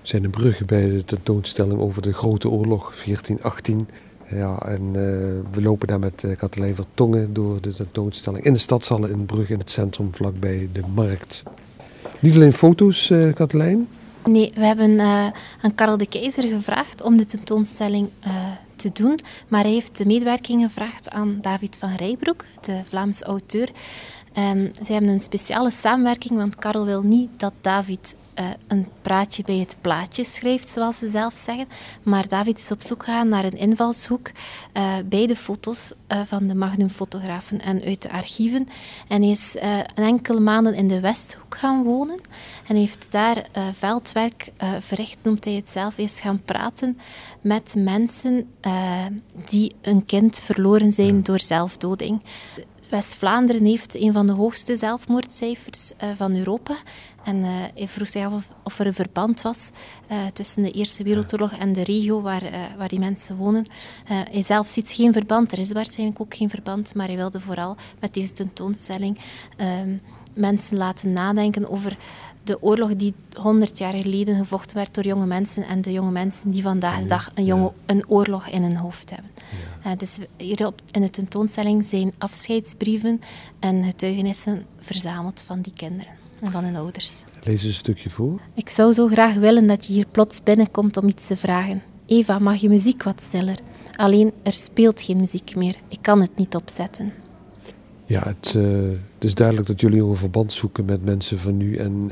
zijn in Brugge bij de tentoonstelling over de Grote Oorlog 1418. Ja, en we lopen daar met Katelijn Vertongen door de tentoonstelling in de stadshallen in Brugge in het centrum vlakbij de markt. Niet alleen foto's, Katelijn? Nee, we hebben aan Karel de Keizer gevraagd om de tentoonstelling te doen, maar hij heeft de medewerking gevraagd aan David van Rijbroek, de Vlaamse auteur. Zij hebben een speciale samenwerking, want Karel wil niet dat David een praatje bij het plaatje schrijft, zoals ze zelf zeggen. Maar David is op zoek gegaan naar een invalshoek bij de foto's van de Magnum-fotografen en uit de archieven. En hij is een enkele maanden in de Westhoek gaan wonen en heeft daar veldwerk verricht, noemt hij het zelf. Hij is gaan praten met mensen die een kind verloren zijn door zelfdoding. West-Vlaanderen heeft een van de hoogste zelfmoordcijfers van Europa. En hij vroeg zich af of er een verband was tussen de Eerste Wereldoorlog en de regio waar die mensen wonen. Hij zelf ziet geen verband, er is waarschijnlijk ook geen verband, maar hij wilde vooral met deze tentoonstelling mensen laten nadenken over de oorlog die 100 jaar geleden gevochten werd door jonge mensen en de jonge mensen die vandaag de dag een oorlog in hun hoofd hebben. Dus hier in de tentoonstelling zijn afscheidsbrieven en getuigenissen verzameld van die kinderen en van hun ouders. Lees een stukje voor. Ik zou zo graag willen dat je hier plots binnenkomt om iets te vragen. Eva, mag je muziek wat stiller? Alleen, er speelt geen muziek meer. Ik kan het niet opzetten. Ja, het is duidelijk dat jullie een verband zoeken met mensen van nu en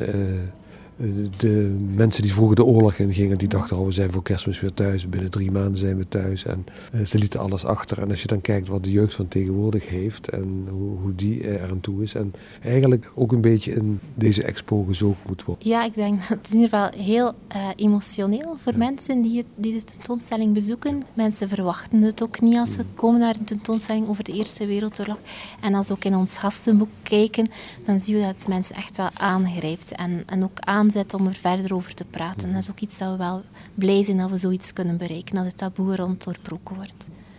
de mensen die vroeger de oorlog ingingen, die dachten, we zijn voor Kerstmis weer thuis, binnen 3 maanden zijn we thuis. En ze lieten alles achter. En als je dan kijkt wat de jeugd van tegenwoordig heeft en hoe die er aan toe is. En eigenlijk ook een beetje in deze expo gezoogd moet worden. Ja, ik denk dat het in ieder geval heel emotioneel voor mensen die de tentoonstelling bezoeken. Mensen verwachten het ook niet als ze komen naar een tentoonstelling over de Eerste Wereldoorlog. En als we ook in ons gastenboek kijken, dan zien we dat het mensen echt wel aangrijpt en ook aanzet om er verder over te praten. Dat is ook iets dat we wel blij zijn dat we zoiets kunnen bereiken, dat het taboe rond doorbroken wordt.